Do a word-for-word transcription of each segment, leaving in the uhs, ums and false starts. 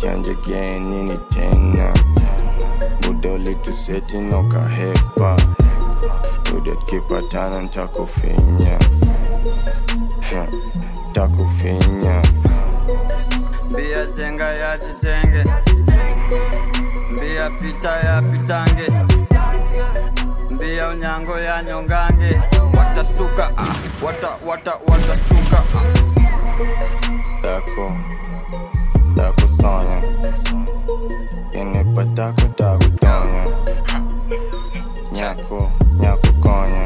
chanje again nini tena. Muda ulituseti noka hepa. Udet kipatana ntakufinya. Takufinya. Mbia jenga ya jitenge, mbia pita ya pitange, mbia unyango ya nyongange. Watastuka ah, wata wata watastuka ah. Taku, taku sonya. Yene pataku taku tonya. Nyaku, nyaku konya.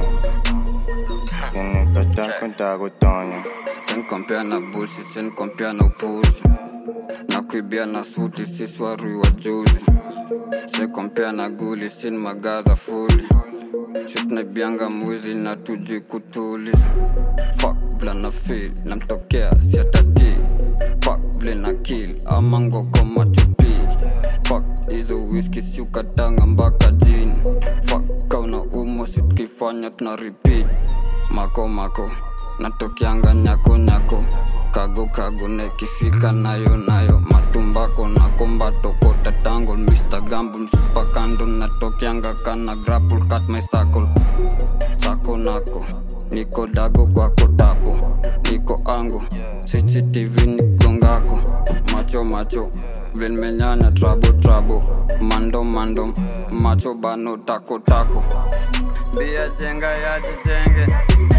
Yene pataku taku tonya. Sen compare na bullshit, sen compare na upuzi. Na kuibia na suti, sisi warui wa juzi. Sen compare na guli, sin magaza fully. Shit na bianga mwizi na tuji kutuli. Fuck vla na feel, na mtokea siatati. Fuck vle na kill, amango koma chupi. Fuck hizo whisky si ukatanga mbaka jini. Fuck kauna umo si tukifanya tuna repeat. Mako mako natokianga nyako nyako. Kago kago nekifika nayo nayo. Matumbako na kombato kota tangle. Mister Gamble msupa kando. Natokianga kana grapple cut my circle. Sako nako niko dago kwako tapo. Niko angu C C T V nikongako. Macho macho vlen menyanya trabo trabo. Mando mando macho bano tako tako. Mbia jenga ya jitenge,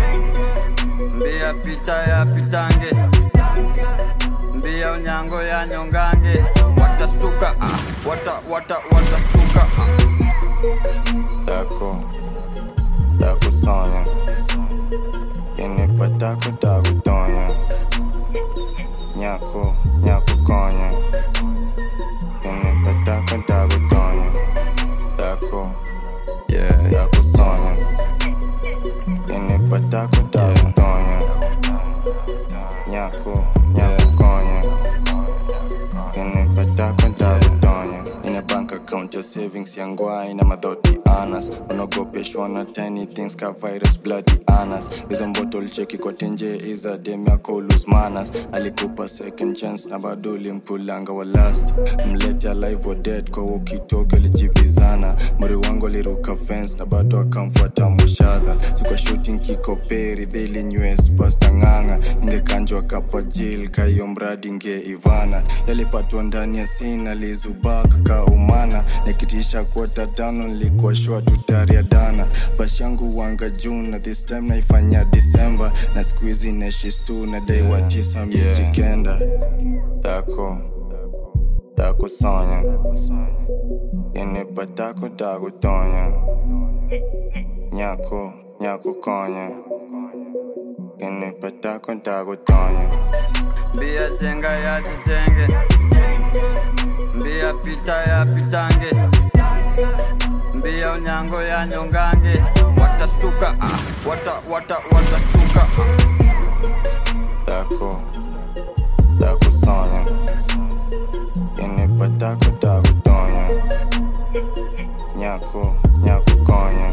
mbia pita ya pitange, mbia unyango ya nyongange. Watastuka ah, wata wata watastuka ah. Taku, taku sonya. Yene pataku taku tonya. Nyaku, nyaku konya. Yene pataku taku tonya. Taku, yeah, taku sonya. Yene pataku taku tonya. Nyaku, nyaku konya. Yene pataku taku tonya. In a bank account your savings yangwa ina madhoti anas. Unogopeshwa na tiny things ka virus bloody anas. Hizo mboto ulicheki kwa tenje iza dem yako lose manners. Alikupa second chance na bado ulimpulanga wa last. Mlete alive or dead kwa ukitoke ulijibizana. Mwari wangu liruka fence na bado akamfuata mushadha. Sikuwa shooting kiko peri daily news pasta nganga. Ningekanjwa kapa jail kayo mradi nge Ivana. Yalipatwa ndani ya sina lizubaka ka umana. Nekitisha kwa tatano nilikuwa shua tutari ya dana. Bash yangu wanga June this time naifanya December. Na squeezy neshistu na day wa tisa mjikenda. Taku, taku sonya. Yene pataku taku tonya. Nyaku, nyaku konya. Yene pataku taku tonya. Mbia jenga ya jitenge, mbia pita ya pitange, mbia unyango ya nyongange. Watastuka ah, wata wata watastuka ah. Taku, taku sonya. Yene pataku taku tonya. Nyaku, nyaku konya.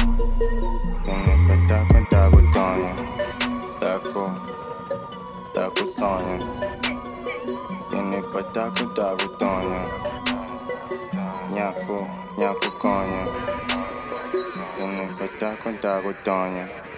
Yene pataku taku tonya. Taku, taku sonya. Yene pataku taku tonya. Nyaku, nyaku konya. Yene pataku taku tonya.